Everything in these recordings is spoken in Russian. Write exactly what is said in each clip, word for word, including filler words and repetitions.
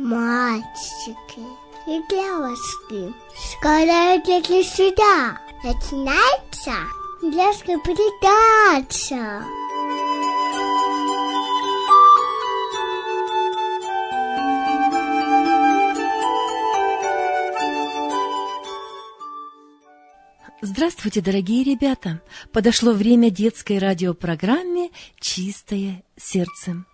Мальчики и девочки, скоро идите сюда. Начинается детская передача. Здравствуйте, дорогие ребята! Подошло время детской радиопрограмме «Чистое сердце».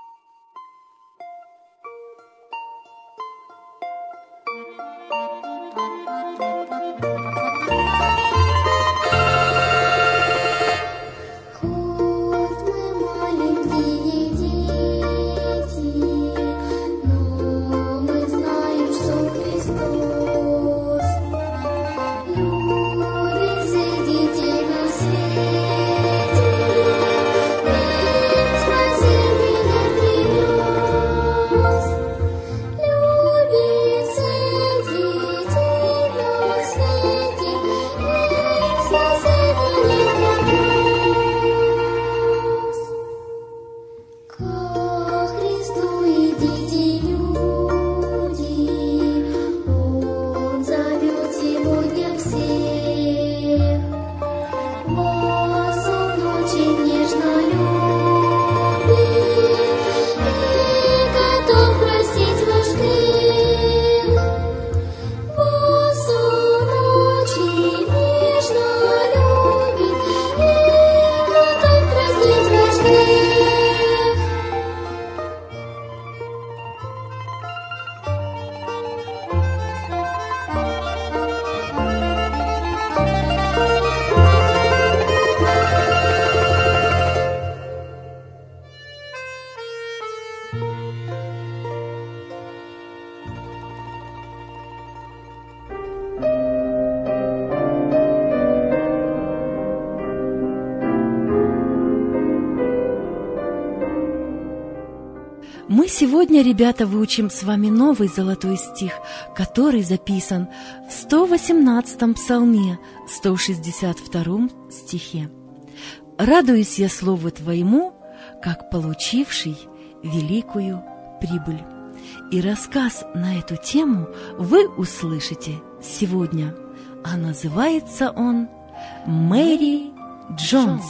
Мы сегодня, ребята, выучим с вами новый золотой стих, который записан в сто восемнадцатом псалме, сто шестьдесят втором стихе. «Радуюсь я слову Твоему, как получивший великую прибыль». И рассказ на эту тему вы услышите сегодня, а называется он «Мэри Джонс».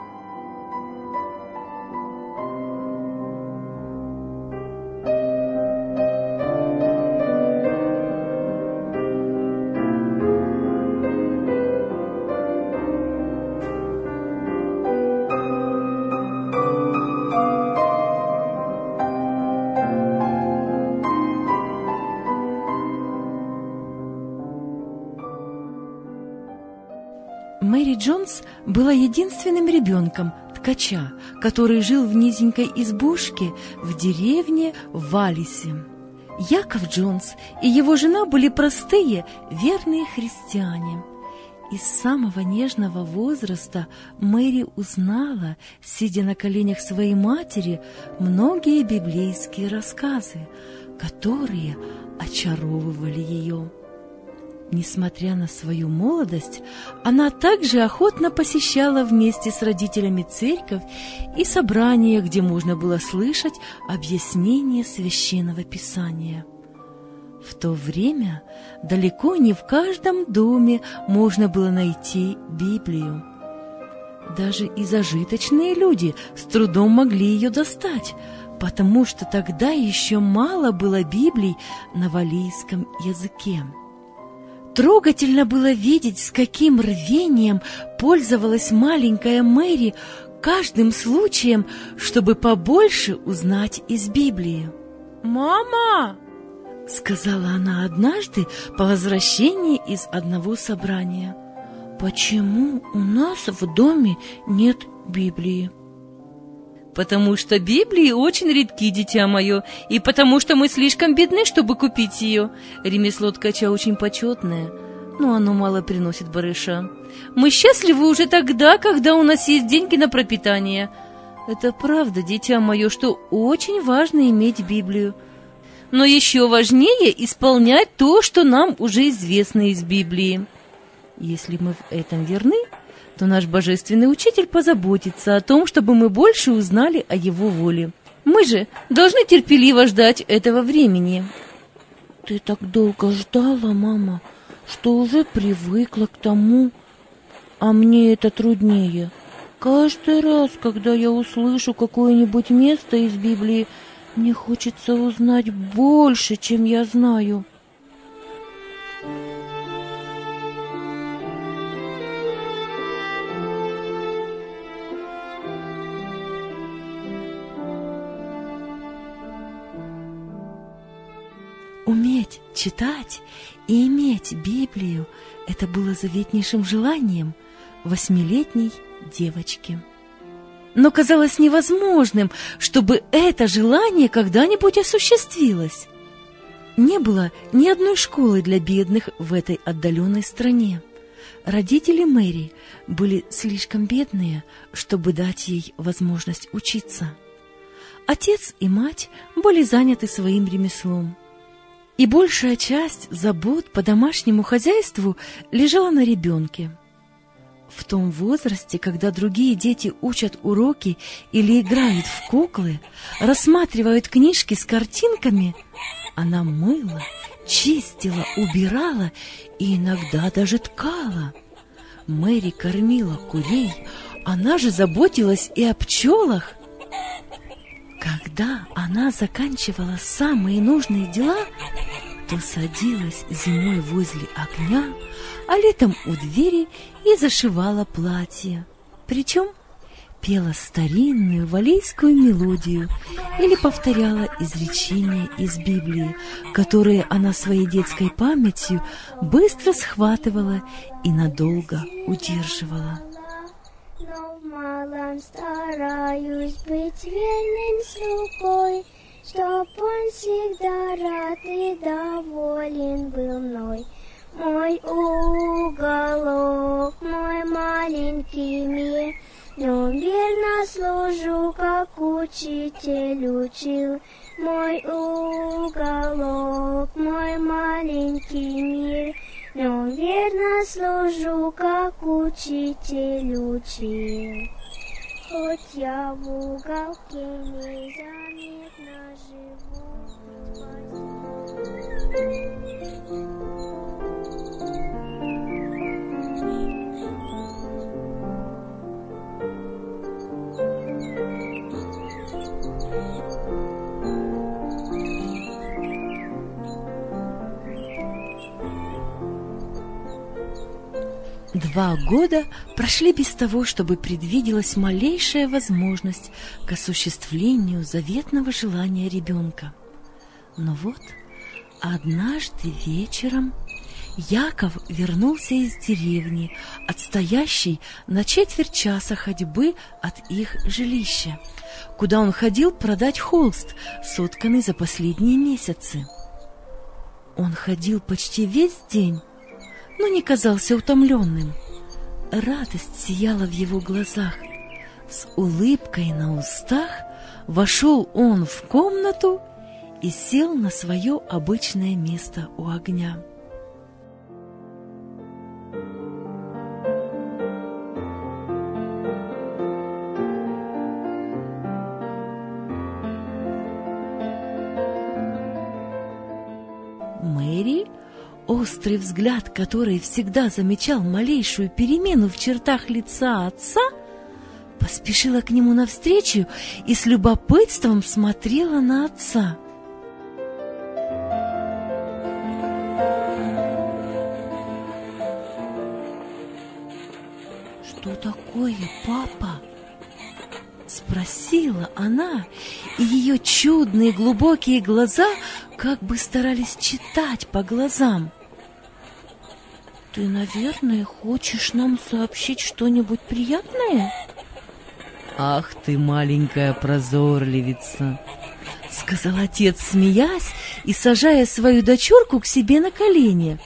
Мэри Джонс была единственным ребенком ткача, который жил в низенькой избушке в деревне Валлисе. Яков Джонс и его жена были простые, верные христиане. И с самого нежного возраста Мэри узнала, сидя на коленях своей матери, многие библейские рассказы, которые очаровывали ее. Несмотря на свою молодость, она также охотно посещала вместе с родителями церковь и собрания, где можно было слышать объяснение священного писания. В то время далеко не в каждом доме можно было найти Библию. Даже и зажиточные люди с трудом могли ее достать, потому что тогда еще мало было Библий на валлийском языке. Трогательно было видеть, с каким рвением пользовалась маленькая Мэри каждым случаем, чтобы побольше узнать из Библии. «Мама!» — сказала она однажды по возвращении из одного собрания. «Почему у нас в доме нет Библии?» «Потому что Библии очень редки, дитя мое, и потому что мы слишком бедны, чтобы купить ее. Ремесло ткача очень почетное, но оно мало приносит барыша. Мы счастливы уже тогда, когда у нас есть деньги на пропитание. Это правда, дитя мое, что очень важно иметь Библию. Но еще важнее исполнять то, что нам уже известно из Библии. Если мы в этом верны, то наш божественный учитель позаботится о том, чтобы мы больше узнали о его воле. Мы же должны терпеливо ждать этого времени. Ты так долго ждала, мама, что уже привыкла к тому, а мне это труднее. Каждый раз, когда я услышу какое-нибудь место из Библии, мне хочется узнать больше, чем я знаю. Уметь читать и иметь Библию – это было заветнейшим желанием восьмилетней девочки. Но казалось невозможным, чтобы это желание когда-нибудь осуществилось. Не было ни одной школы для бедных в этой отдаленной стране. Родители Мэри были слишком бедные, чтобы дать ей возможность учиться. Отец и мать были заняты своим ремеслом. И большая часть забот по домашнему хозяйству лежала на ребенке. В том возрасте, когда другие дети учат уроки или играют в куклы, рассматривают книжки с картинками, она мыла, чистила, убирала и иногда даже ткала. Мэри кормила курей, она же заботилась и о пчелах. Когда она заканчивала самые нужные дела, то садилась зимой возле огня, а летом у двери и зашивала платье. Причем пела старинную валлийскую мелодию или повторяла изречения из Библии, которые она своей детской памятью быстро схватывала и надолго удерживала. Но в малом стараюсь быть верным слугой, чтоб он всегда рад и доволен был мной. Мой уголок, мой маленький мир, в нем верно служу, как учитель учил. Мой уголок, мой маленький мир, в нем верно служу, как учитель учил. Хоть я в уголке незаметно живу, Два года прошли без того, чтобы предвиделась малейшая возможность к осуществлению заветного желания ребенка. Но вот однажды вечером Яков вернулся из деревни, отстоящей на четверть часа ходьбы от их жилища, куда он ходил продать холст, сотканный за последние месяцы. Он ходил почти весь день, но не казался утомленным. Радость сияла в его глазах. С улыбкой на устах вошел он в комнату и сел на свое обычное место у огня. Мэри, острый взгляд которой всегда замечал малейшую перемену в чертах лица отца, поспешила к нему навстречу и с любопытством смотрела на отца. «Что такое, папа?» — спросила она, и ее чудные глубокие глаза как бы старались читать по глазам. «Ты, наверное, хочешь нам сообщить что-нибудь приятное?» «Ах ты, маленькая прозорливица!» — сказал отец, смеясь и сажая свою дочурку к себе на колени.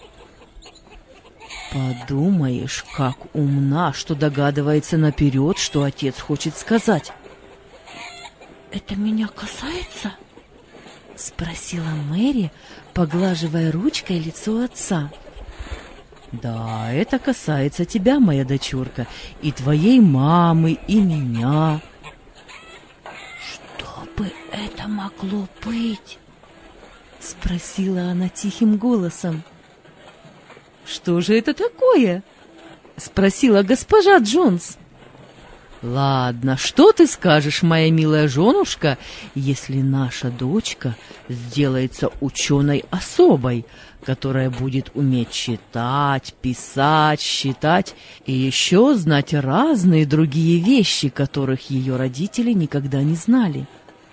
«Подумаешь, как умна, что догадывается наперед, что отец хочет сказать». «Это меня касается?» — спросила Мэри, поглаживая ручкой лицо отца. «Да, это касается тебя, моя дочурка, и твоей мамы, и меня». «Что бы это могло быть? Спросила она тихим голосом. Что же это такое? Спросила госпожа Джонс. Ладно, что ты скажешь, моя милая женушка, если наша дочка сделается ученой особой, которая будет уметь читать, писать, считать и еще знать разные другие вещи, которых ее родители никогда не знали?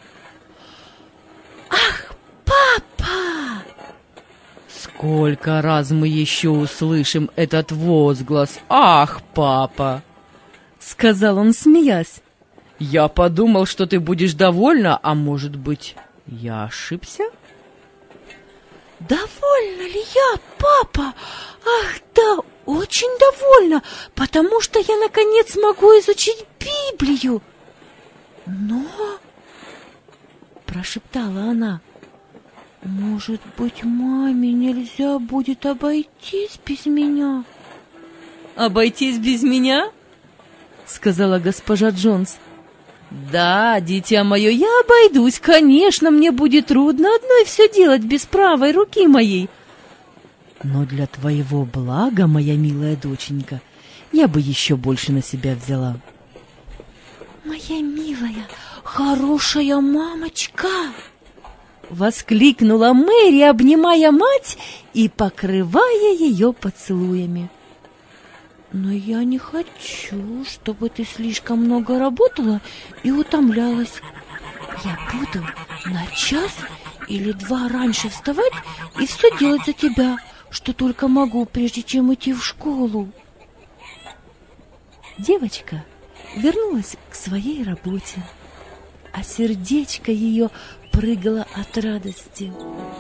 Ах, папа! Сколько раз мы еще услышим этот возглас «Ах, папа!» — сказал он, смеясь. «Я подумал, что ты будешь довольна, а может быть, я ошибся?» «Довольна ли я, папа? Ах, да, очень довольна, потому что я, наконец, могу изучить Библию. Но, — прошептала она, — может быть, маме нельзя будет обойтись без меня?» «Обойтись без меня?» — сказала госпожа Джонс. «Да, дитя мое, я обойдусь. Конечно, мне будет трудно одной все делать без правой руки моей. Но для твоего блага, моя милая доченька, я бы еще больше на себя взяла». «Моя милая, хорошая мамочка!» — воскликнула Мэри, обнимая мать и покрывая ее поцелуями. «Но я не хочу, чтобы ты слишком много работала и утомлялась. Я буду на час или два раньше вставать и все делать за тебя, что только могу, прежде чем идти в школу». Девочка вернулась к своей работе, а сердечко ее прыгало от радости.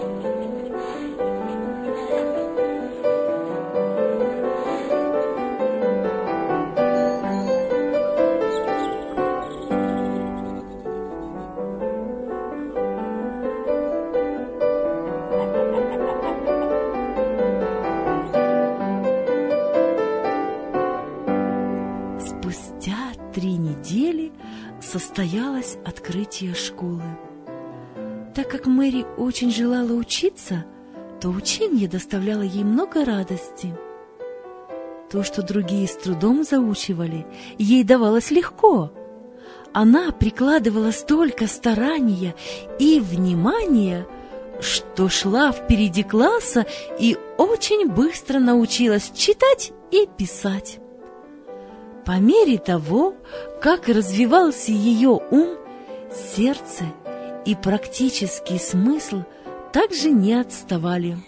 Спустя три недели состоялось открытие школы. Так как Мэри очень желала учиться, то учение доставляло ей много радости. То, что другие с трудом заучивали, ей давалось легко. Она прикладывала столько старания и внимания, что шла впереди класса и очень быстро научилась читать и писать. По мере того, как развивался ее ум, сердце и практический смысл также не отставали.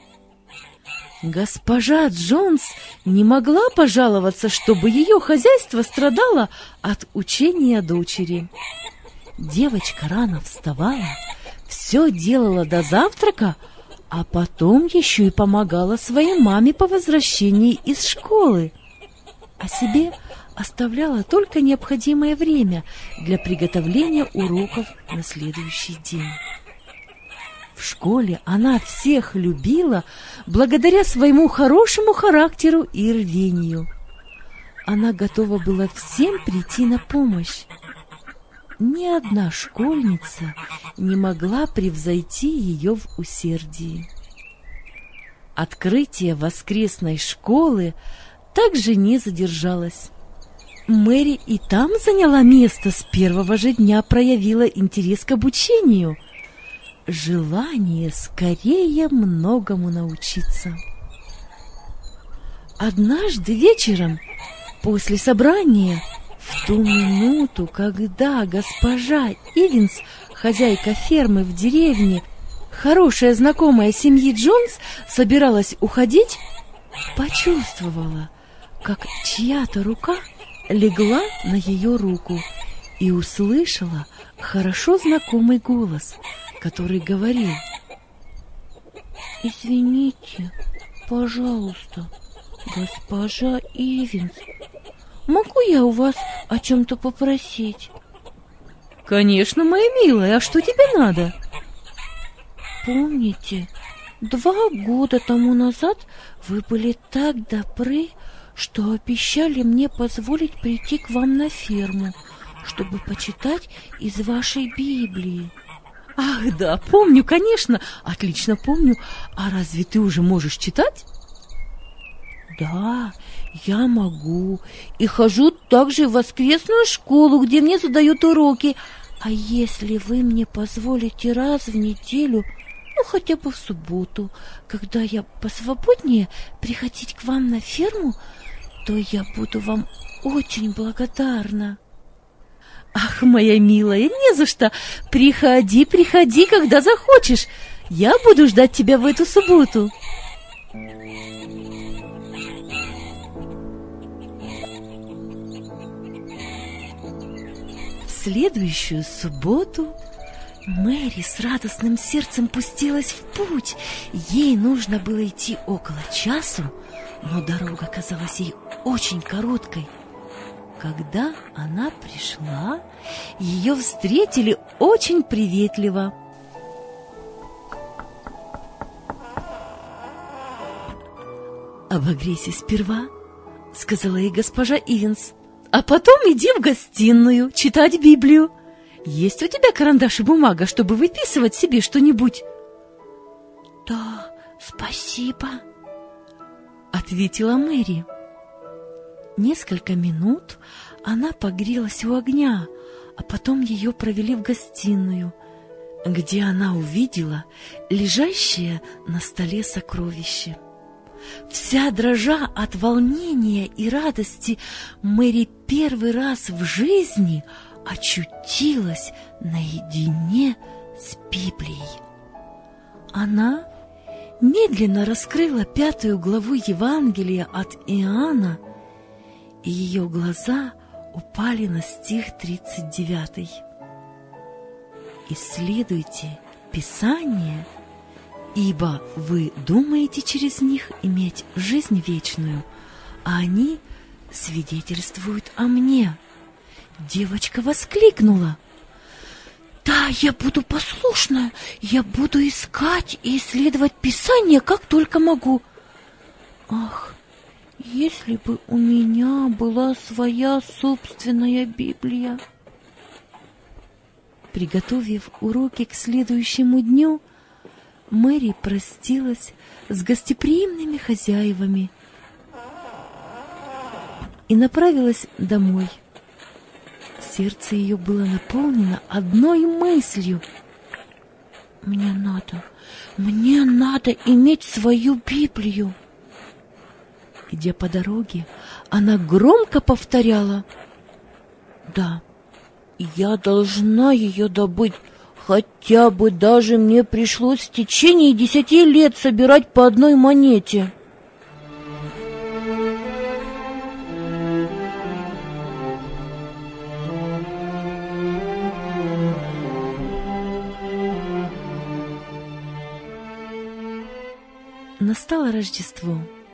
Госпожа Джонс не могла пожаловаться, чтобы ее хозяйство страдало от учения дочери. Девочка рано вставала, все делала до завтрака, а потом еще и помогала своей маме по возвращении из школы, а себе оставляла только необходимое время для приготовления уроков на следующий день. В школе она всех любила благодаря своему хорошему характеру и рвению. Она готова была всем прийти на помощь. Ни одна школьница не могла превзойти ее в усердии. Открытие воскресной школы также не задержалось. Мэри и там заняла место, с первого же дня проявила интерес к обучению, желание скорее многому научиться. Однажды вечером, после собрания, в ту минуту, когда госпожа Ивинс, хозяйка фермы в деревне, хорошая знакомая семьи Джонс, собиралась уходить, почувствовала, как чья-то рука легла на ее руку и услышала хорошо знакомый голос, который говорил: «Извините, пожалуйста, госпожа Ивинс, могу я у вас о чем-то попросить?» «Конечно, моя милая, а что тебе надо?» «Помните, два года тому назад вы были так добры, что обещали мне позволить прийти к вам на ферму, чтобы почитать из вашей Библии. Ах, да, помню, конечно, отлично помню. А разве ты уже можешь читать? Да, я могу. И хожу также в воскресную школу, где мне задают уроки. А если вы мне позволите раз в неделю, ну хотя бы в субботу, когда я посвободнее, приходить к вам на ферму, то я буду вам очень благодарна. Ах, моя милая, не за что. Приходи, приходи, когда захочешь. Я буду ждать тебя в эту субботу. В следующую субботу Мэри с радостным сердцем пустилась в путь. Ей нужно было идти около часу, но дорога казалась ей очень короткой. Когда она пришла, ее встретили очень приветливо. «Обогрейся сперва», — сказала ей госпожа Ивенс, «а потом иди в гостиную читать Библию. Есть у тебя карандаш и бумага, чтобы выписывать себе что-нибудь?» «Да, спасибо», — ответила Мэри. Несколько минут она погрелась у огня, а потом ее провели в гостиную, где она увидела лежащее на столе сокровище. Вся дрожа от волнения и радости, Мэри первый раз в жизни очутилась наедине с Библией. Она медленно раскрыла пятую главу Евангелия от Иоанна, и ее глаза упали на стих тридцать девятый. «Исследуйте Писание, ибо вы думаете через них иметь жизнь вечную, а они свидетельствуют о мне». Девочка воскликнула: «Да, я буду послушна, я буду искать и исследовать Писание, как только могу. Ах, если бы у меня была своя собственная Библия!» Приготовив уроки к следующему дню, Мэри простилась с гостеприимными хозяевами и направилась домой. Сердце ее было наполнено одной мыслью: «Мне надо, мне надо иметь свою Библию». Идя по дороге, она громко повторяла: «Да, я должна ее добыть, хотя бы даже мне пришлось в течение десяти лет собирать по одной монете». Настало Рождество,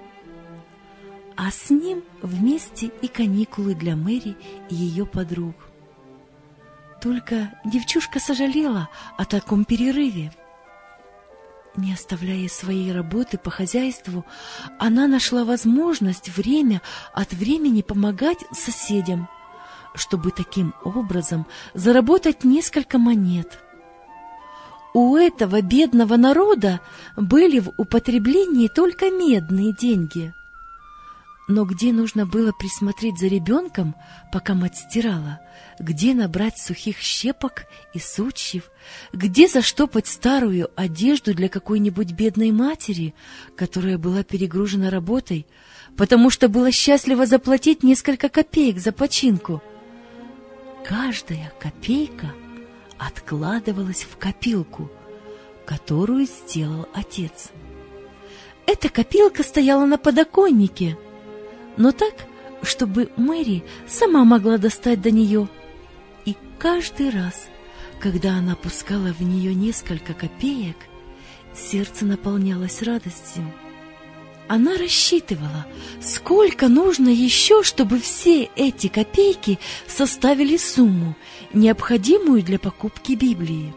а с ним вместе и каникулы для Мэри и ее подруг. Только девчушка сожалела о таком перерыве. Не оставляя своей работы по хозяйству, она нашла возможность время от времени помогать соседям, чтобы таким образом заработать несколько монет. У этого бедного народа были в употреблении только медные деньги. Но где нужно было присмотреть за ребенком, пока мать стирала, где набрать сухих щепок и сучьев, где заштопать старую одежду для какой-нибудь бедной матери, которая была перегружена работой, потому что была счастлива заплатить несколько копеек за починку. Каждая копейка откладывалась в копилку, которую сделал отец. Эта копилка стояла на подоконнике, но так, чтобы Мэри сама могла достать до нее. И каждый раз, когда она пускала в нее несколько копеек, сердце наполнялось радостью. Она рассчитывала, сколько нужно еще, чтобы все эти копейки составили сумму, необходимую для покупки Библии.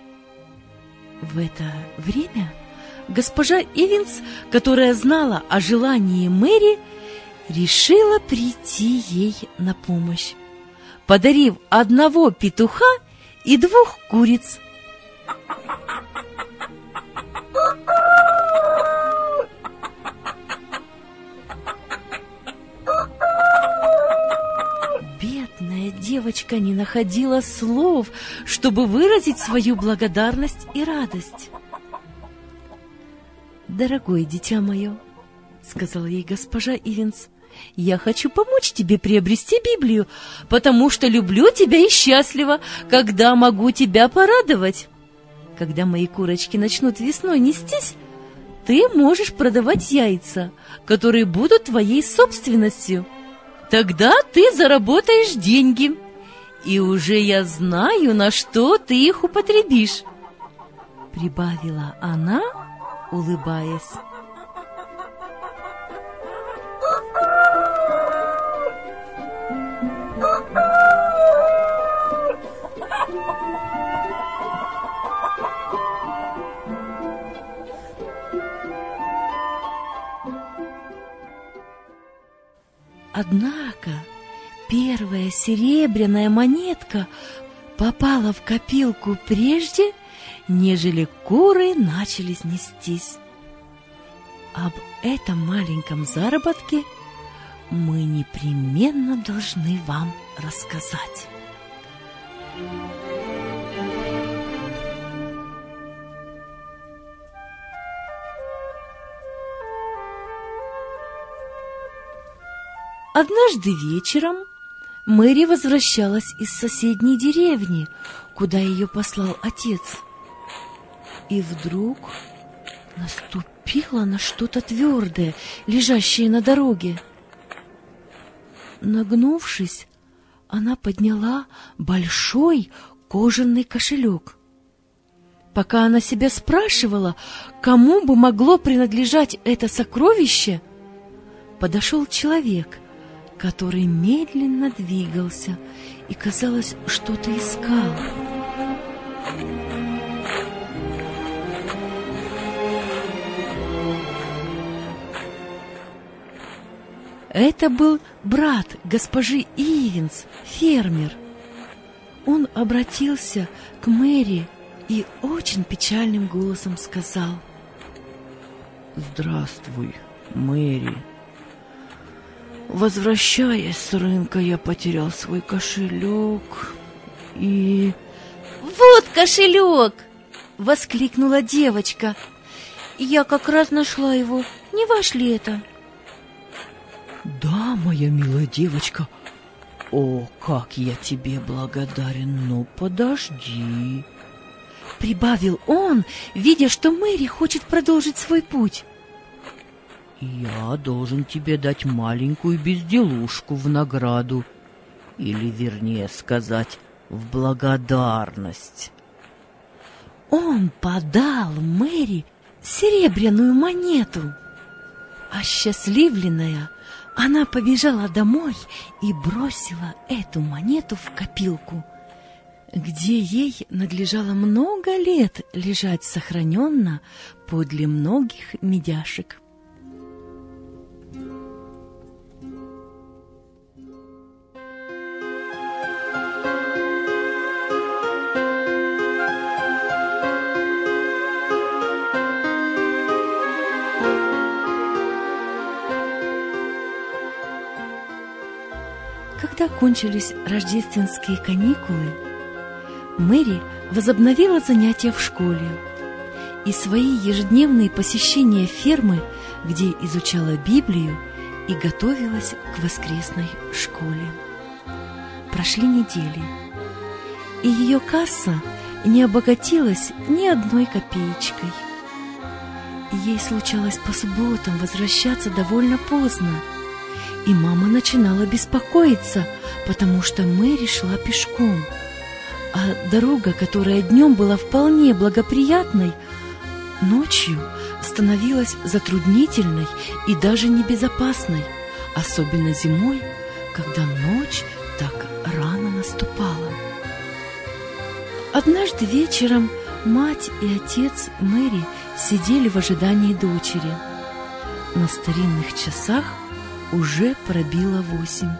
В это время госпожа Ивенс, которая знала о желании Мэри, решила прийти ей на помощь, подарив одного петуха и двух куриц. Бедная девочка не находила слов, чтобы выразить свою благодарность и радость. «Дорогое дитя мое, — сказала ей госпожа Ивенс, — я хочу помочь тебе приобрести Библию, потому что люблю тебя и счастлива, когда могу тебя порадовать. Когда мои курочки начнут весной нестись, ты можешь продавать яйца, которые будут твоей собственностью. Тогда ты заработаешь деньги, и уже я знаю, на что ты их употребишь», — прибавила она, улыбаясь. Однако первая серебряная монетка попала в копилку прежде, нежели куры начали снестись. Об этом маленьком заработке мы непременно должны вам рассказать. Однажды вечером Мэри возвращалась из соседней деревни, куда ее послал отец. И вдруг наступила на что-то твердое, лежащее на дороге. Нагнувшись, она подняла большой кожаный кошелек. Пока она себя спрашивала, кому бы могло принадлежать это сокровище, подошел человек, который медленно двигался и, казалось, что-то искал. Это был брат госпожи Ивенс, фермер. Он обратился к Мэри и очень печальным голосом сказал: «Здравствуй, Мэри. Возвращаясь с рынка, я потерял свой кошелек и...» «Вот кошелек!» — воскликнула девочка. «Я как раз нашла его. Не ваш ли это?» «Да, моя милая девочка. О, как я тебе благодарен! Ну, подожди!» — прибавил он, видя, что Мэри хочет продолжить свой путь. «Я должен тебе дать маленькую безделушку в награду, или, вернее сказать, в благодарность». Он подал Мэри серебряную монету. Осчастливленная, она побежала домой и бросила эту монету в копилку, где ей надлежало много лет лежать сохраненно подле многих медяшек. Когда кончились рождественские каникулы, Мэри возобновила занятия в школе и свои ежедневные посещения фермы, где изучала Библию и готовилась к воскресной школе. Прошли недели, и ее касса не обогатилась ни одной копеечкой. Ей случалось по субботам возвращаться довольно поздно, и мама начинала беспокоиться, потому что Мэри шла пешком, а дорога, которая днем была вполне благоприятной, ночью становилась затруднительной и даже небезопасной, особенно зимой, когда ночь так рано наступала. Однажды вечером мать и отец Мэри сидели в ожидании дочери. На старинных часах уже пробило восемь.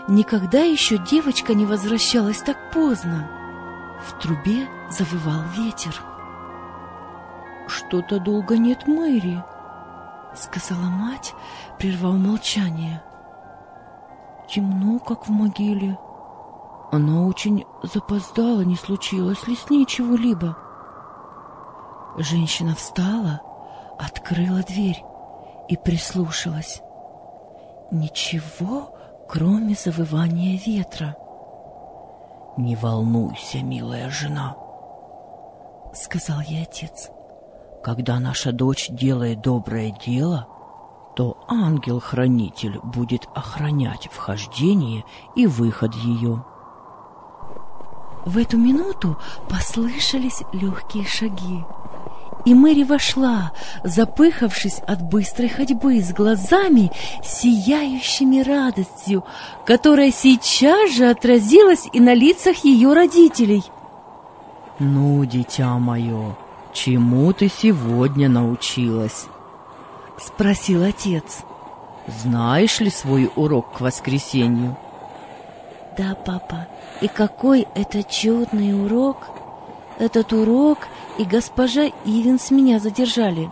Никогда еще девочка не возвращалась так поздно. В трубе завывал ветер. «Что-то долго нет Мэри», — сказала мать, прервав молчание. «Темно, как в могиле. Она очень запоздала, не случилось ли с ней чего-либо?» Женщина встала, открыла дверь и прислушалась. Ничего, кроме завывания ветра. «Не волнуйся, милая жена», — сказал ей отец. «Когда наша дочь делает доброе дело, то ангел-хранитель будет охранять вхождение и выход ее». В эту минуту послышались легкие шаги, и Мэри вошла, запыхавшись от быстрой ходьбы, с глазами, сияющими радостью, которая сейчас же отразилась и на лицах ее родителей. «Ну, дитя мое, чему ты сегодня научилась?» — спросил отец. «Знаешь ли свой урок к воскресенью?» «Да, папа, и какой это чудный урок! Этот урок и госпожа Ивенс меня задержали».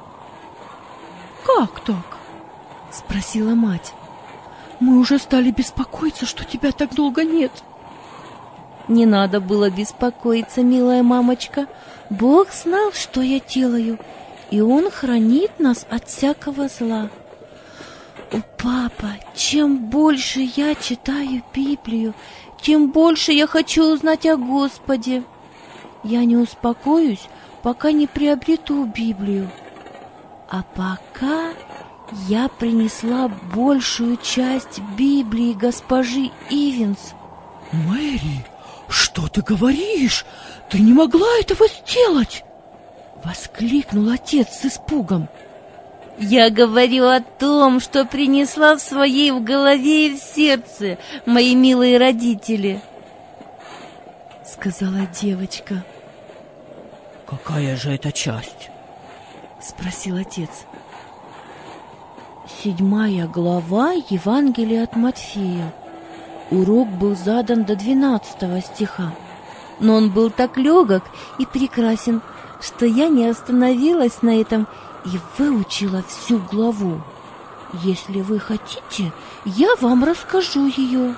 «Как так?» — спросила мать. «Мы уже стали беспокоиться, что тебя так долго нет». «Не надо было беспокоиться, милая мамочка. Бог знал, что я делаю, и Он хранит нас от всякого зла. О, папа, чем больше я читаю Библию, тем больше я хочу узнать о Господе. Я не успокоюсь, пока не приобрету Библию. А пока я принесла большую часть Библии госпожи Ивенс». «Мэри, что ты говоришь? Ты не могла этого сделать!» — воскликнул отец с испугом. «Я говорю о том, что принесла в своей в голове и в сердце, мои милые родители», — сказала девочка. «Какая же это часть?» — спросил отец. «Седьмая глава Евангелия от Матфея. Урок был задан до двенадцатого стиха, но он был так легок и прекрасен, что я не остановилась на этом и выучила всю главу. Если вы хотите, я вам расскажу ее».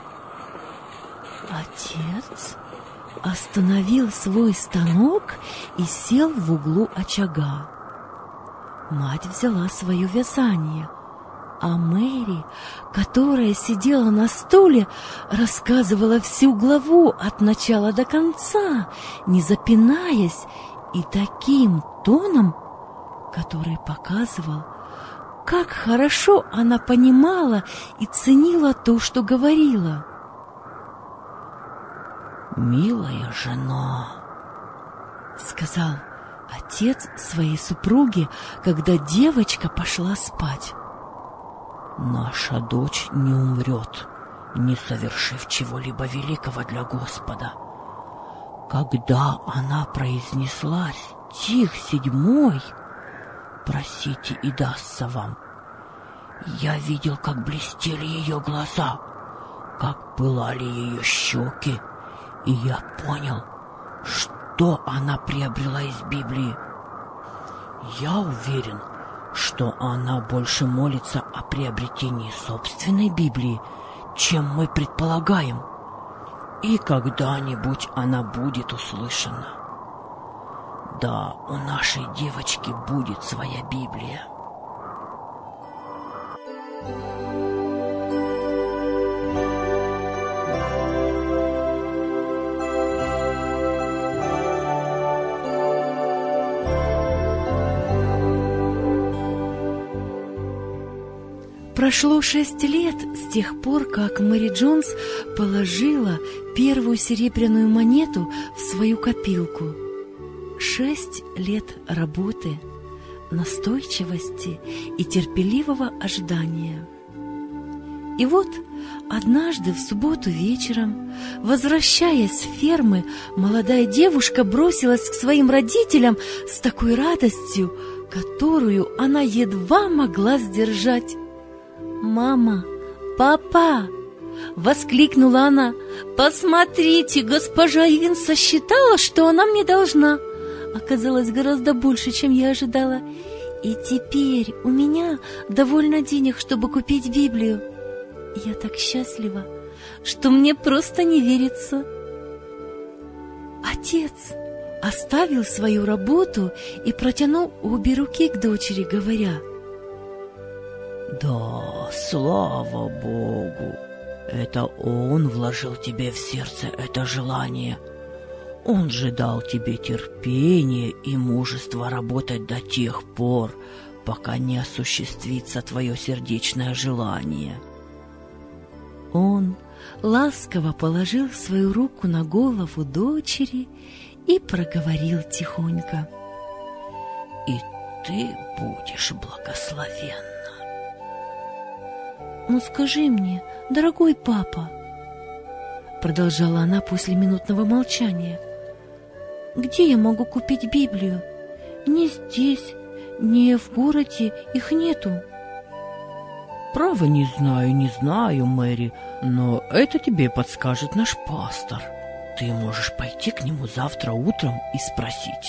Отец остановил свой станок и сел в углу очага. Мать взяла свое вязание, а Мэри, которая сидела на стуле, рассказывала всю главу от начала до конца, не запинаясь, и таким тоном, который показывал, как хорошо она понимала и ценила то, что говорила. «Милая жена», — сказал отец своей супруге, когда девочка пошла спать, — «наша дочь не умрет, не совершив чего-либо великого для Господа. Когда она произнесла стих седьмой, просите и дастся вам, я видел, как блестели ее глаза, как пылали ее щеки, и я понял, что она приобрела из Библии. Я уверен, что она больше молится о приобретении собственной Библии, чем мы предполагаем, и когда-нибудь она будет услышана. Да, у нашей девочки будет своя Библия». Прошло шесть лет с тех пор, как Мэри Джонс положила первую серебряную монету в свою копилку. Шесть лет работы, настойчивости и терпеливого ожидания. И вот однажды в субботу вечером, возвращаясь с фермы, молодая девушка бросилась к своим родителям с такой радостью, которую она едва могла сдержать. «Мама, папа, — воскликнула она. «Посмотрите, госпожа Ивин сосчитала, что она мне должна. Оказалось гораздо больше, чем я ожидала. И теперь у меня довольно денег, чтобы купить Библию. Я так счастлива, что мне просто не верится». Отец оставил свою работу и протянул обе руки к дочери, говоря: «Да, слава Богу! Это Он вложил тебе в сердце это желание. Он же дал тебе терпение и мужество работать до тех пор, пока не осуществится твое сердечное желание». Он ласково положил свою руку на голову дочери и проговорил тихонько: «И ты будешь благословенна». «Ну скажи мне, дорогой папа, — продолжала она после минутного молчания, — где я могу купить Библию? Ни здесь, ни в городе их нету». «Право, не знаю, не знаю, Мэри, но это тебе подскажет наш пастор. Ты можешь пойти к нему завтра утром и спросить».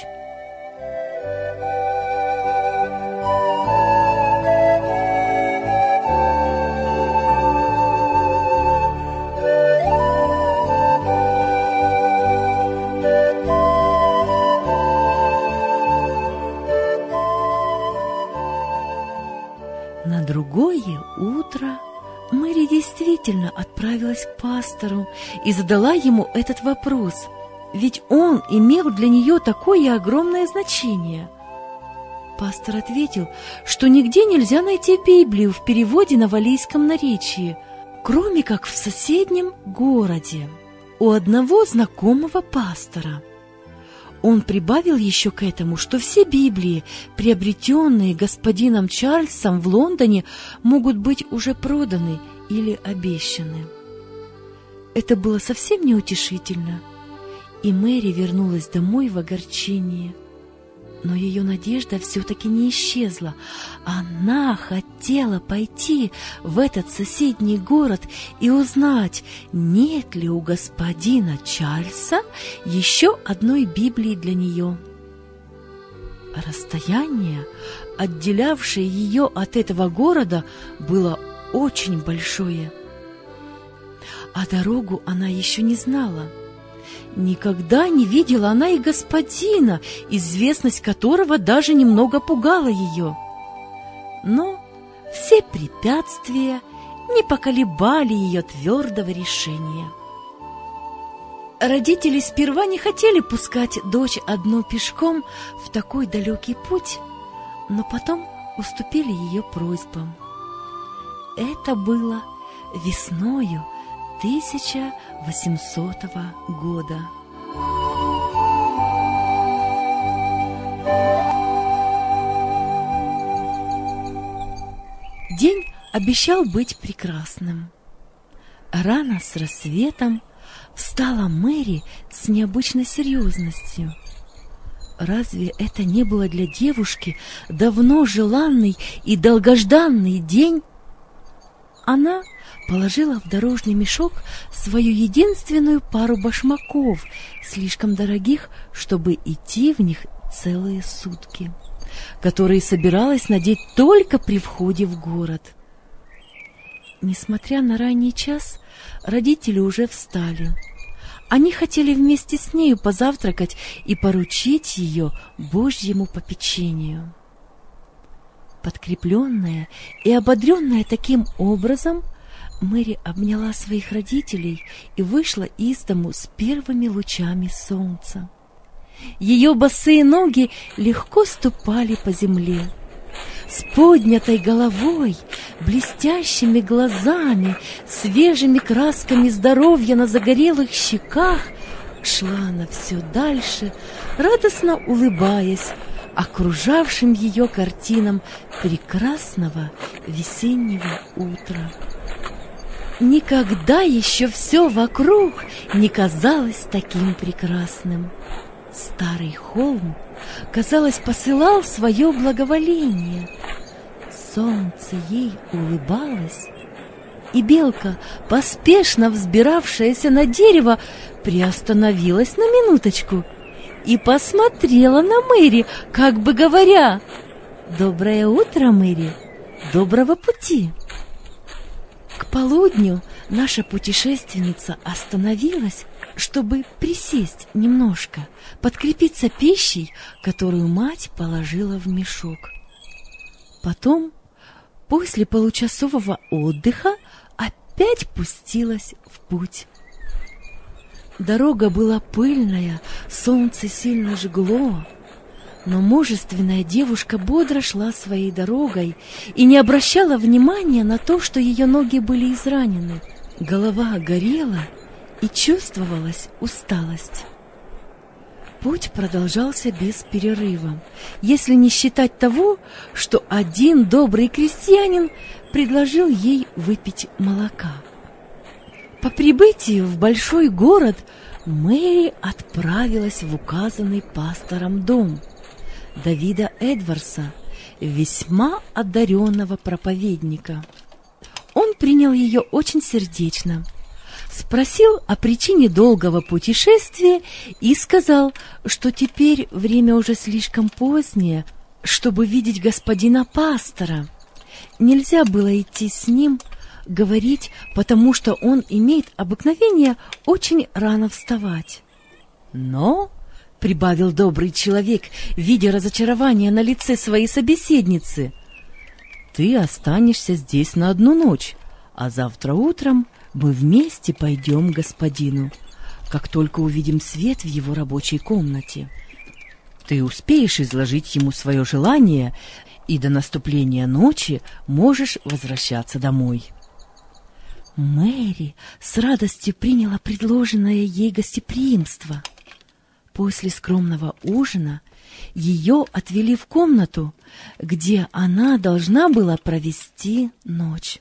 На другое утро Мэри действительно отправилась к пастору и задала ему этот вопрос, ведь он имел для нее такое огромное значение. Пастор ответил, что нигде нельзя найти Библию в переводе на валлийском наречии, кроме как в соседнем городе, у одного знакомого пастора. Он прибавил еще к этому, что все Библии, приобретенные господином Чарльзом в Лондоне, могут быть уже проданы или обещаны. Это было совсем неутешительно, и Мэри вернулась домой в огорчении. Но ее надежда все-таки не исчезла. Она хотела пойти в этот соседний город и узнать, нет ли у господина Чарльза еще одной Библии для нее. Расстояние, отделявшее ее от этого города, было очень большое, а дорогу она еще не знала. Никогда не видела она и господина, известность которого даже немного пугала ее. Но все препятствия не поколебали ее твердого решения. Родители сперва не хотели пускать дочь одну пешком в такой далекий путь, но потом уступили ее просьбам. Это было весною тысяча восьмисотого года. День обещал быть прекрасным. Рано с рассветом встала Мэри с необычной серьезностью. Разве это не было для девушки давно желанный и долгожданный день? Она положила в дорожный мешок свою единственную пару башмаков, слишком дорогих, чтобы идти в них целые сутки, которые собиралась надеть только при входе в город. Несмотря на ранний час, родители уже встали. Они хотели вместе с нею позавтракать и поручить ее Божьему попечению. Подкрепленная и ободренная таким образом, Мэри обняла своих родителей и вышла из дому с первыми лучами солнца. Ее босые ноги легко ступали по земле. С поднятой головой, блестящими глазами, свежими красками здоровья на загорелых щеках шла она все дальше, радостно улыбаясь окружавшим ее картинам прекрасного весеннего утра. Никогда еще все вокруг не казалось таким прекрасным. Старый холм, казалось, посылал свое благоволение. Солнце ей улыбалось, и белка, поспешно взбиравшаяся на дерево, приостановилась на минуточку и посмотрела на Мэри, как бы говоря: «Доброе утро, Мэри! Доброго пути!» К полудню наша путешественница остановилась, чтобы присесть немножко, подкрепиться пищей, которую мать положила в мешок. Потом, после получасового отдыха, опять пустилась в путь. Дорога была пыльная, солнце сильно жгло, но мужественная девушка бодро шла своей дорогой и не обращала внимания на то, что ее ноги были изранены. Голова горела и чувствовалась усталость. Путь продолжался без перерыва, если не считать того, что один добрый крестьянин предложил ей выпить молока. По прибытию в большой город Мэри отправилась в указанный пастором дом Давида Эдвардса, весьма одаренного проповедника. Он принял ее очень сердечно, спросил о причине долгого путешествия и сказал, что теперь время уже слишком позднее, чтобы видеть господина пастора. Нельзя было идти с ним, говорить, потому что он имеет обыкновение очень рано вставать. Но, — прибавил добрый человек, видя разочарование на лице своей собеседницы, — ты останешься здесь на одну ночь, а завтра утром мы вместе пойдем к господину, как только увидим свет в его рабочей комнате. Ты успеешь изложить ему свое желание, и до наступления ночи можешь возвращаться домой. Мэри с радостью приняла предложенное ей гостеприимство. После скромного ужина ее отвели в комнату, где она должна была провести ночь.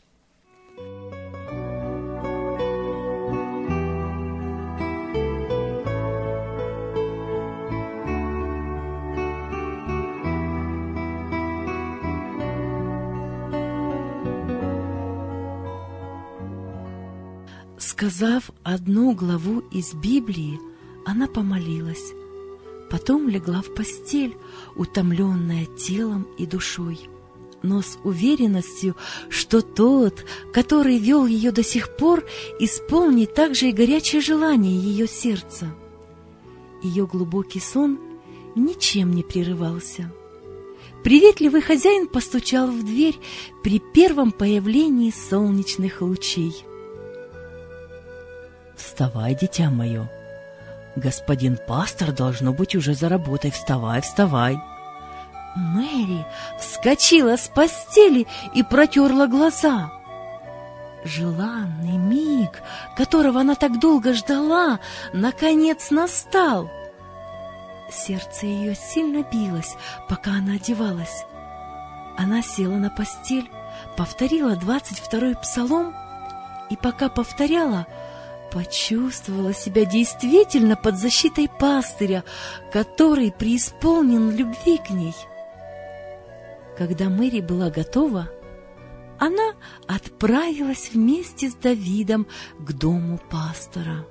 Сказав одну главу из Библии, она помолилась, потом легла в постель, утомленная телом и душой, но с уверенностью, что тот, который вел ее до сих пор, исполнит также и горячее желание ее сердца. Ее глубокий сон ничем не прерывался. Приветливый хозяин постучал в дверь при первом появлении солнечных лучей. «Вставай, дитя мое! Господин пастор должно быть уже за работой. Вставай, вставай!» Мэри вскочила с постели и протерла глаза. Желанный миг, которого она так долго ждала, наконец настал. Сердце ее сильно билось, пока она одевалась. Она села на постель, повторила двадцать второй псалом, и пока повторяла, почувствовала себя действительно под защитой пастыря, который преисполнен любви к ней. Когда Мэри была готова, она отправилась вместе с Давидом к дому пастора.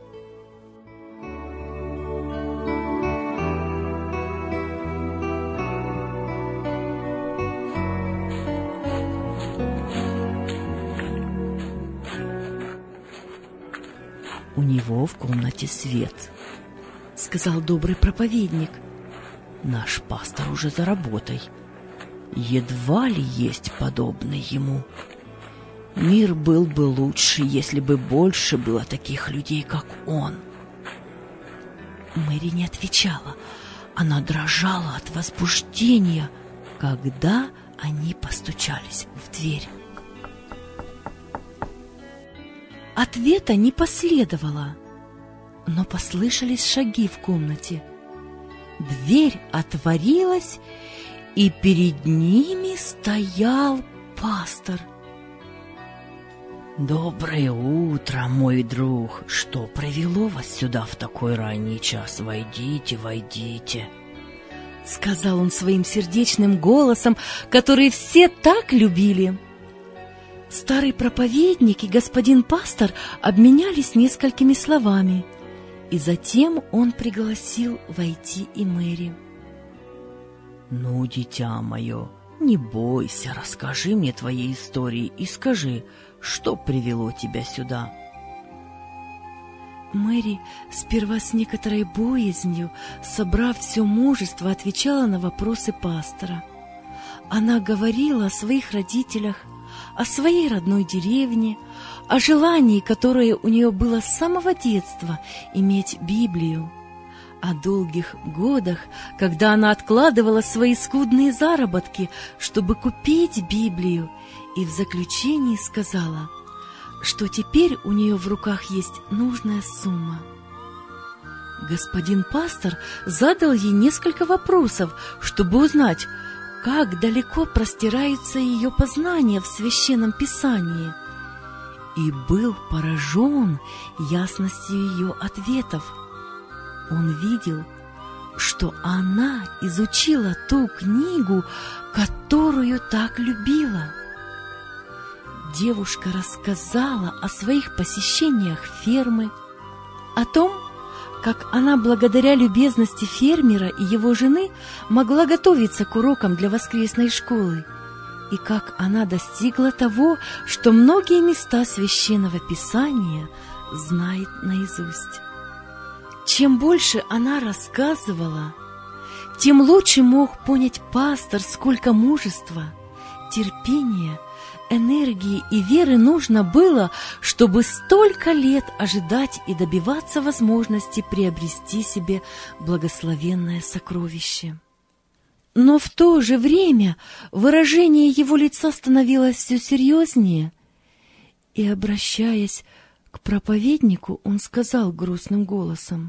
«У него в комнате свет», — сказал добрый проповедник. «Наш пастор уже за работой. Едва ли есть подобный ему. Мир был бы лучше, если бы больше было таких людей, как он». Мэри не отвечала. Она дрожала от возбуждения, когда они постучались в дверь. Ответа не последовало, но послышались шаги в комнате. Дверь отворилась, и перед ними стоял пастор. «Доброе утро, мой друг! Что привело вас сюда в такой ранний час? Войдите, войдите!» — сказал он своим сердечным голосом, который все так любили. Старый проповедник и господин пастор обменялись несколькими словами, и затем он пригласил войти и Мэри. «Ну, дитя мое, не бойся, расскажи мне твои истории и скажи, что привело тебя сюда». Мэри сперва с некоторой боязнью, собрав все мужество, отвечала на вопросы пастора. Она говорила о своих родителях, о своей родной деревне, о желании, которое у нее было с самого детства иметь Библию, о долгих годах, когда она откладывала свои скудные заработки, чтобы купить Библию, и в заключении сказала, что теперь у нее в руках есть нужная сумма. Господин пастор задал ей несколько вопросов, чтобы узнать, как далеко простираются ее познания в Священном Писании, и был поражен ясностью ее ответов. Он видел, что она изучила ту книгу, которую так любила. Девушка рассказала о своих посещениях фермы, о том, как она благодаря любезности фермера и его жены могла готовиться к урокам для воскресной школы, и как она достигла того, что многие места Священного Писания знает наизусть. Чем больше она рассказывала, тем лучше мог понять пастор, сколько мужества, терпения, энергии и веры нужно было, чтобы столько лет ожидать и добиваться возможности приобрести себе благословенное сокровище. Но в то же время выражение его лица становилось все серьезнее, и, обращаясь к проповеднику, он сказал грустным голосом: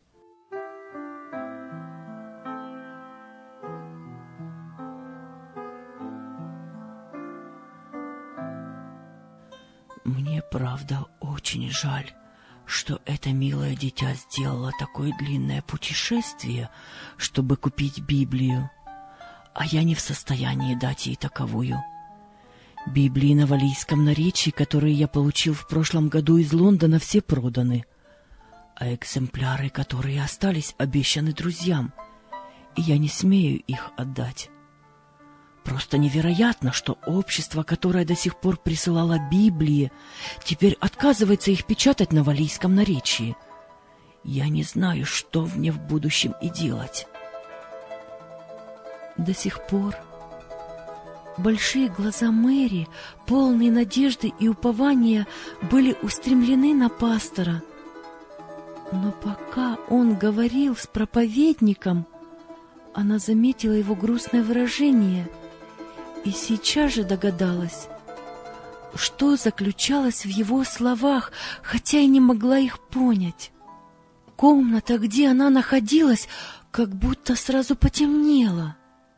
«Мне, правда, очень жаль, что это милое дитя сделало такое длинное путешествие, чтобы купить Библию, а я не в состоянии дать ей таковую. Библии на валлийском наречии, которые я получил в прошлом году из Лондона, все проданы, а экземпляры, которые остались, обещаны друзьям, и я не смею их отдать. Просто невероятно, что общество, которое до сих пор присылало Библии, теперь отказывается их печатать на валлийском наречии. Я не знаю, что мне в будущем и делать». До сих пор большие глаза Мэри, полные надежды и упования, были устремлены на пастора. Но пока он говорил с проповедником, она заметила его грустное выражение и сейчас же догадалась, что заключалось в его словах, хотя и не могла их понять. Комната, где она находилась, как будто сразу потемнела.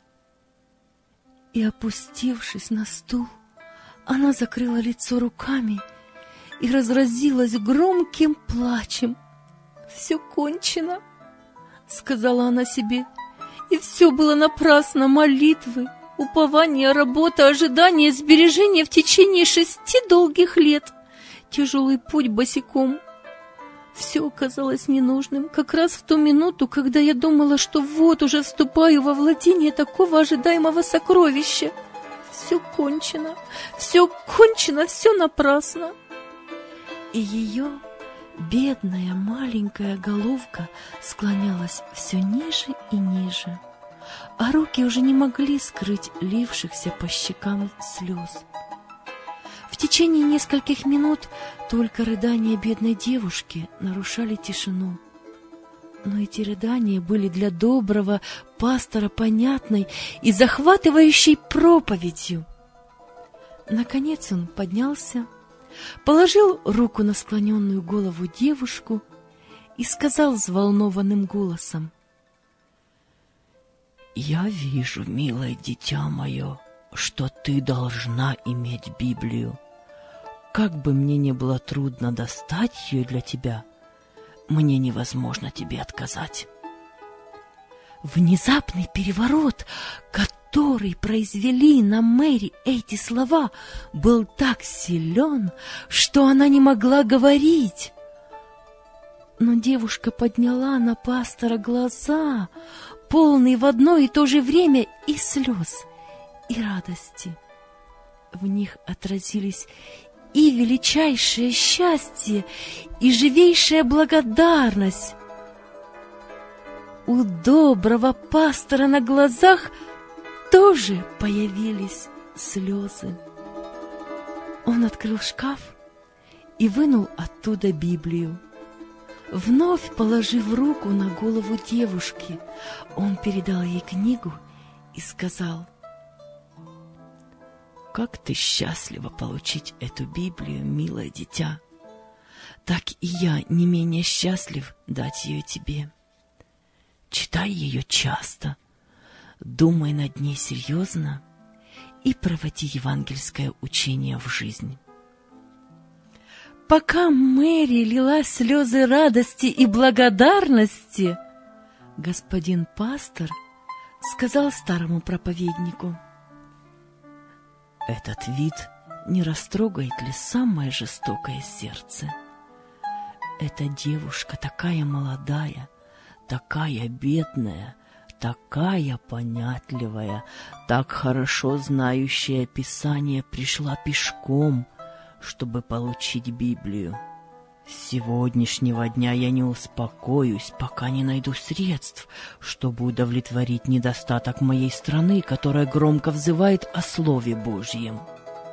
И, опустившись на стул, она закрыла лицо руками и разразилась громким плачем. «Все кончено», — сказала она себе, — «и все было напрасно. Молитвы, упование, работа, ожидание, сбережение в течение шести долгих лет, тяжелый путь босиком. Все оказалось ненужным, как раз в ту минуту, когда я думала, что вот уже вступаю во владение такого ожидаемого сокровища. Все кончено, все кончено, все напрасно». И ее бедная маленькая головка склонялась все ниже и ниже, а руки уже не могли скрыть лившихся по щекам слез. В течение нескольких минут только рыдания бедной девушки нарушали тишину. Но эти рыдания были для доброго пастора понятной и захватывающей проповедью. Наконец он поднялся, положил руку на склоненную голову девушку и сказал взволнованным голосом: «Я вижу, милое дитя мое, что ты должна иметь Библию. Как бы мне ни было трудно достать ее для тебя, мне невозможно тебе отказать». Внезапный переворот, который который произвели на Мэри эти слова, был так силен, что она не могла говорить. Но девушка подняла на пастора глаза, полные в одно и то же время и слез, и радости. В них отразились и величайшее счастье, и живейшая благодарность. У доброго пастора на глазах тоже появились слезы. Он открыл шкаф и вынул оттуда Библию. Вновь положив руку на голову девушки, он передал ей книгу и сказал: «Как ты счастлива получить эту Библию, милое дитя! Так и я не менее счастлив дать ее тебе. Читай ее часто, думай над ней серьезно и проводи евангельское учение в жизнь». Пока Мэри лила слезы радости и благодарности, господин пастор сказал старому проповеднику: «Этот вид не растрогает ли самое жестокое сердце? Эта девушка такая молодая, такая бедная, такая понятливая, так хорошо знающая Писание пришла пешком, чтобы получить Библию. С сегодняшнего дня я не успокоюсь, пока не найду средств, чтобы удовлетворить недостаток моей страны, которая громко взывает о Слове Божьем».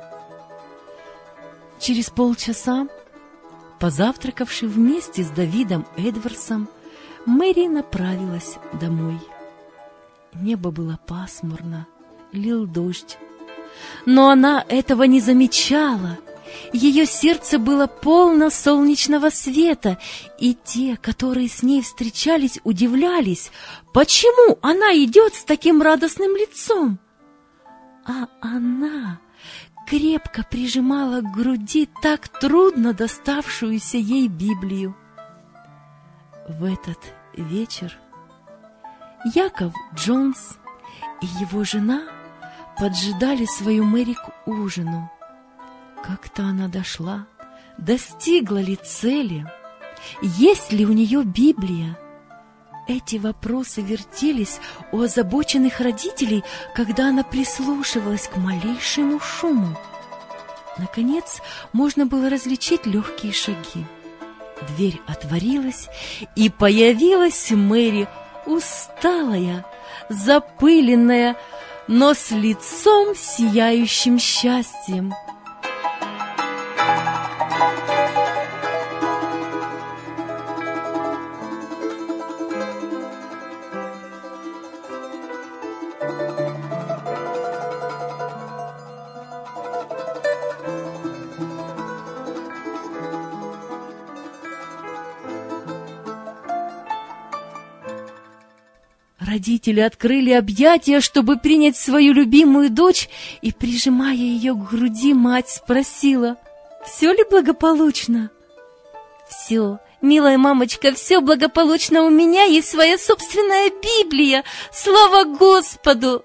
Через полчаса, позавтракавши вместе с Давидом Эдвардсом, Мэри направилась домой. Небо было пасмурно, лил дождь, но она этого не замечала. Ее сердце было полно солнечного света, и те, которые с ней встречались, удивлялись, почему она идет с таким радостным лицом. А она крепко прижимала к груди так трудно доставшуюся ей Библию. В этот вечер Яков Джонс и его жена поджидали свою Мэри к ужину. Как-то она дошла, достигла ли цели, есть ли у нее Библия? Эти вопросы вертелись у озабоченных родителей, когда она прислушивалась к малейшему шуму. Наконец, можно было различить легкие шаги. Дверь отворилась, и появилась Мэри, усталая, запыленная, но с лицом, сияющим счастьем. Родители открыли объятия, чтобы принять свою любимую дочь, и, прижимая ее к груди, мать спросила: «Все ли благополучно?» «Все, милая мамочка, все благополучно. У меня есть своя собственная Библия. Слава Господу!»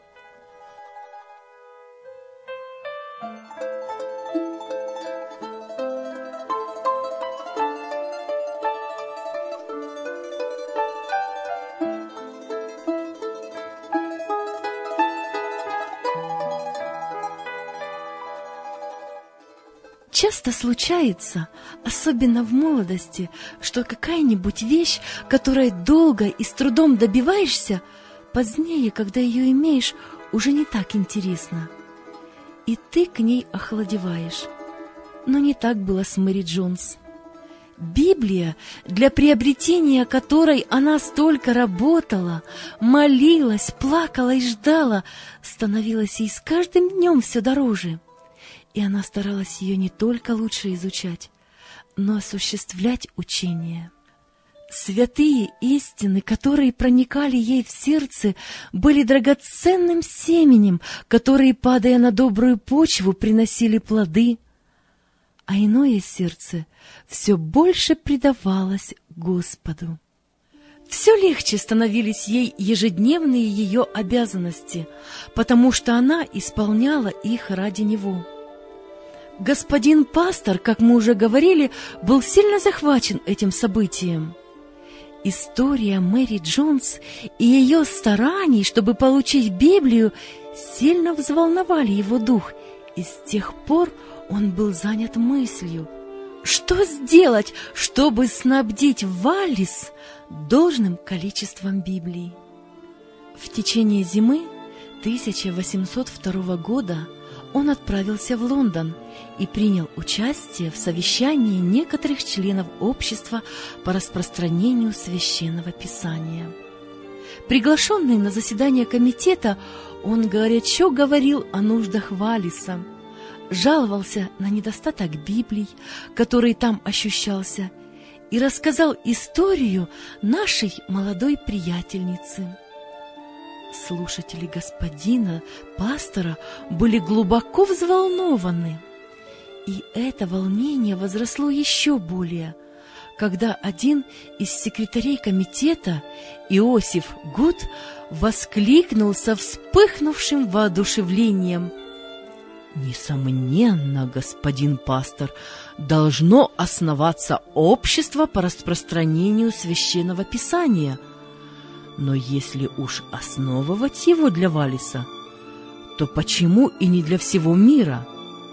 Часто случается, особенно в молодости, что какая-нибудь вещь, которой долго и с трудом добиваешься, позднее, когда ее имеешь, уже не так интересна, и ты к ней охладеваешь. Но не так было с Мэри Джонс. Библия, для приобретения которой она столько работала, молилась, плакала и ждала, становилась ей с каждым днем все дороже. И она старалась ее не только лучше изучать, но осуществлять учение. Святые истины, которые проникали ей в сердце, были драгоценным семенем, которые, падая на добрую почву, приносили плоды, а иное сердце все больше предавалось Господу. Все легче становились ей ежедневные ее обязанности, потому что она исполняла их ради него. Господин пастор, как мы уже говорили, был сильно захвачен этим событием. История Мэри Джонс и ее стараний, чтобы получить Библию, сильно взволновали его дух, и с тех пор он был занят мыслью, что сделать, чтобы снабдить Валлис должным количеством Библии. В течение зимы тысяча восемьсот второго года он отправился в Лондон и принял участие в совещании некоторых членов общества по распространению Священного Писания. Приглашенный на заседание комитета, он горячо говорил о нуждах Валлиса, жаловался на недостаток Библий, который там ощущался, и рассказал историю нашей молодой приятельницы. Слушатели господина пастора были глубоко взволнованы, и это волнение возросло еще более, когда один из секретарей комитета, Иосиф Гуд, воскликнул со вспыхнувшим воодушевлением: «Несомненно, господин пастор, должно основаться общество по распространению Священного Писания. Но если уж основывать его для Валлиса, то почему и не для всего мира?»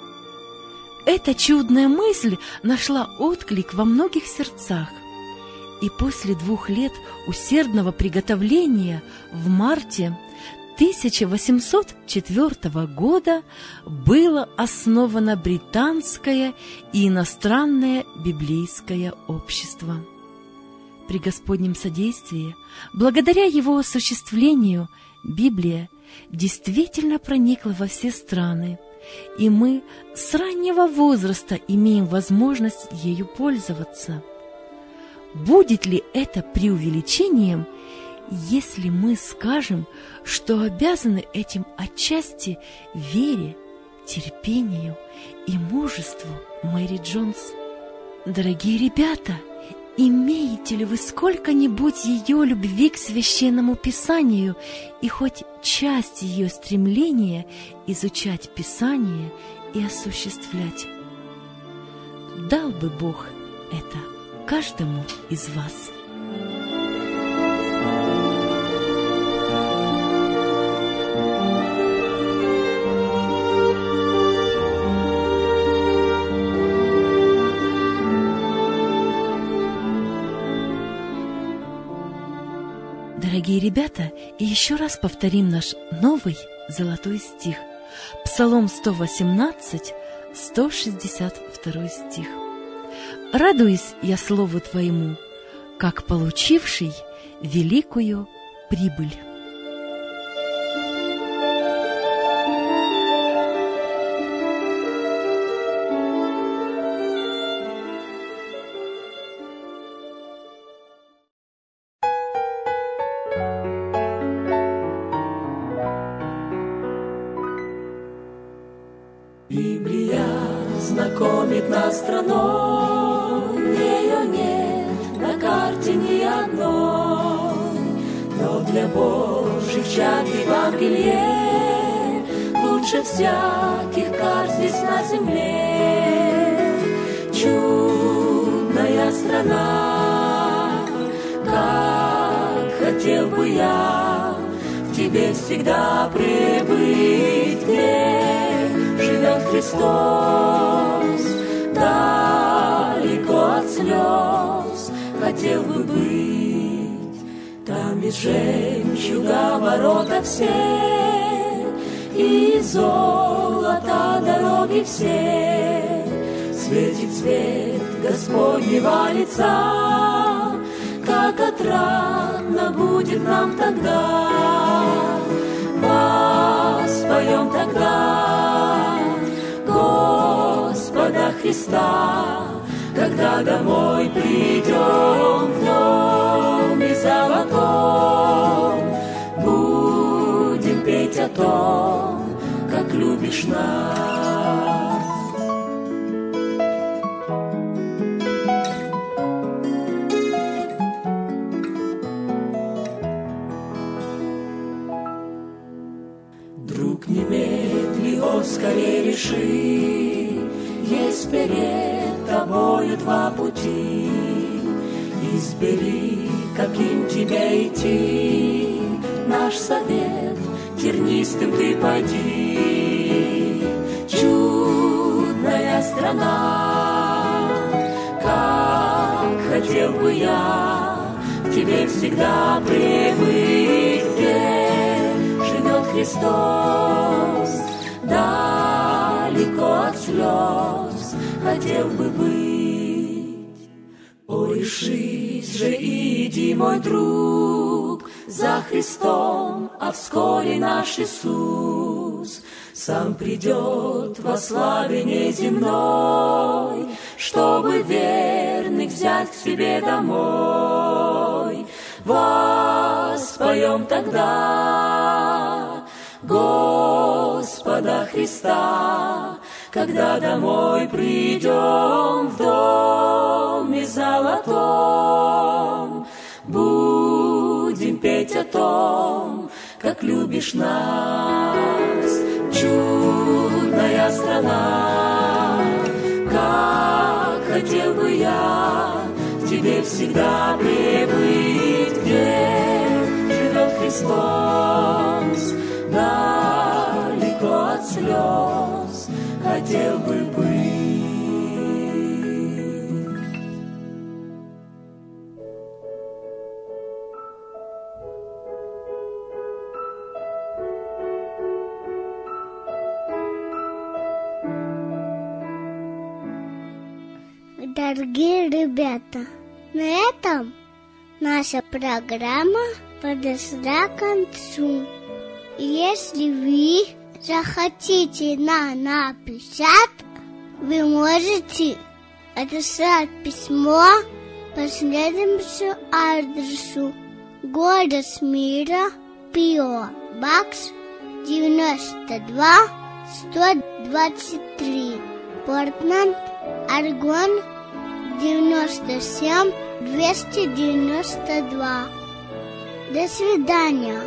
Эта чудная мысль нашла отклик во многих сердцах, и после двух лет усердного приготовления в марте тысяча восемьсот четвёртого года было основано британское и иностранное библейское общество. При Господнем содействии, благодаря его осуществлению, Библия действительно проникла во все страны, и мы с раннего возраста имеем возможность ею пользоваться. Будет ли это преувеличением, если мы скажем, что обязаны этим отчасти вере, терпению и мужеству Мэри Джонс? Дорогие ребята, имеете ли вы сколько-нибудь ее любви к Священному Писанию и хоть часть ее стремления изучать Писание и осуществлять? Дал бы Бог это каждому из вас. Дорогие ребята, и еще раз повторим наш новый золотой стих. Псалом сто восемнадцать, сто шестьдесят второй стих. «Радуюсь я слову Твоему, как получивший великую прибыль». Библия знакомит нас с страной, ее нет на карте ни одной, но для Божьих чад Евангелие лучше всяких карт здесь на земле. Чудная страна, как хотел бы я в тебе всегда пребыть, где живет Христос, далеко от слез хотел бы быть. Там без жемчуга ворота все, и золота дороги все. Светит свет Господнего лица, как отрадно будет нам тогда. Воспоем тогда Господа Христа, когда домой придем в доме золотом, будем петь о том, как любишь нас. Друг, не медли, о, скорее реши, есть перед тобою два пути. Избери, каким тебе идти, наш совет тернистым ты пойди. Чудная страна, как хотел бы я к тебе всегда прибыть, где живет Христос, далеко от слез хотел бы быть. О, решись же, иди, мой друг, за Христом, а вскоре наш Иисус сам придет во славе неземной, чтобы верных взять к себе домой. Воспоем тогда Господа Христа, когда домой придем в доме золотом. Будем петь о том, как любишь нас, чудная страна. Как хотел бы я к тебе всегда прибыть, где живет Христос, далеко от слез хотел бы быть. Дорогие ребята, на этом наша программа подошла к концу. Если вы захотите нам написать, вы можете отослать письмо по следующему адресу: город Мира, пэ о Box девяносто два сто двадцать три, Портленд, Орегон девяносто семь двести девяносто два. До свидания.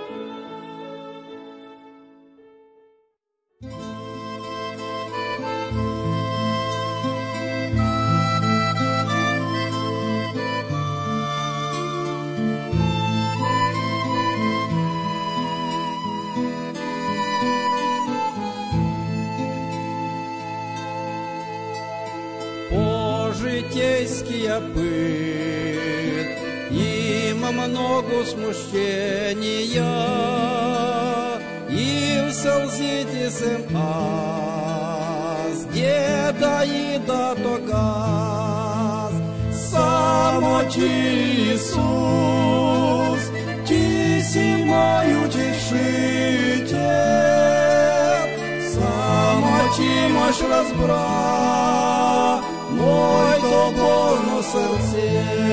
Житейские пыт, им много смущения, и в солзитисем аз, деда и да тогаз, само Иисус, ти мой утешитель, само ти можешь разбрать мой то больно серце.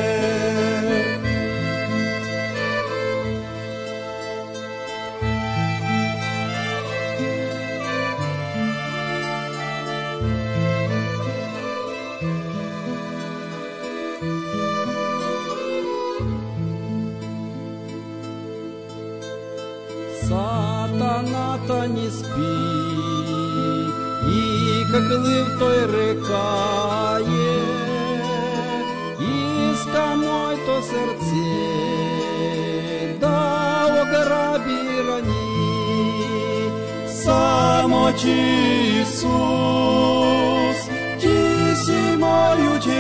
Сатана-то не спит, и как лыв той рекае, мой то серце, да ограби рани, само Иисус, ти си мой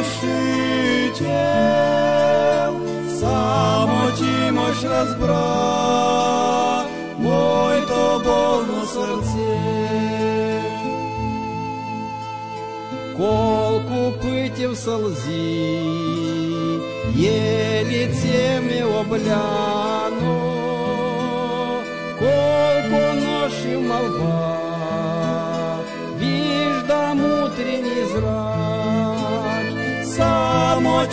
утешитель, само ти можешь разбрать мой то больно серце. Колку пытів солзи, е лицем'я обляно, колко ноші молва, віжда мутрені зрач, само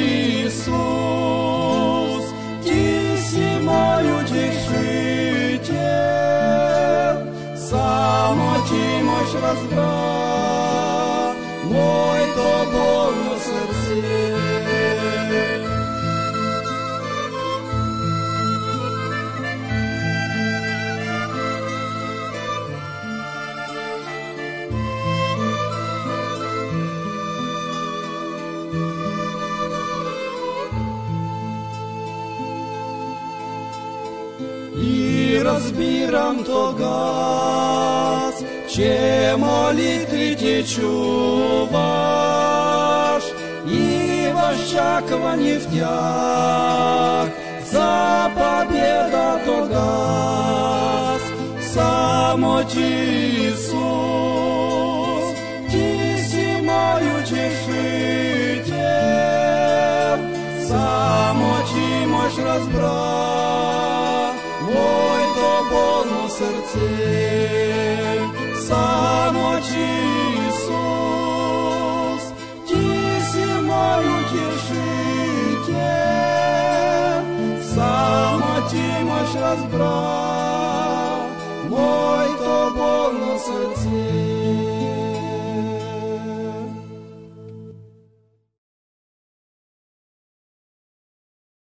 Иисус, ти си мой утешитель, само ти можешь разбрать мой то больно серце. и разбирам то газ, че молитви ти чуваш, и в очаквании в тях за победа то газ. Само ти, Иисус, ти си мой утешитель, само ти можеш разбрать мой то болно сърце. Само ти, Иисус, ти си мой утешитель, само ти можеш разбрать мой то болно сърце.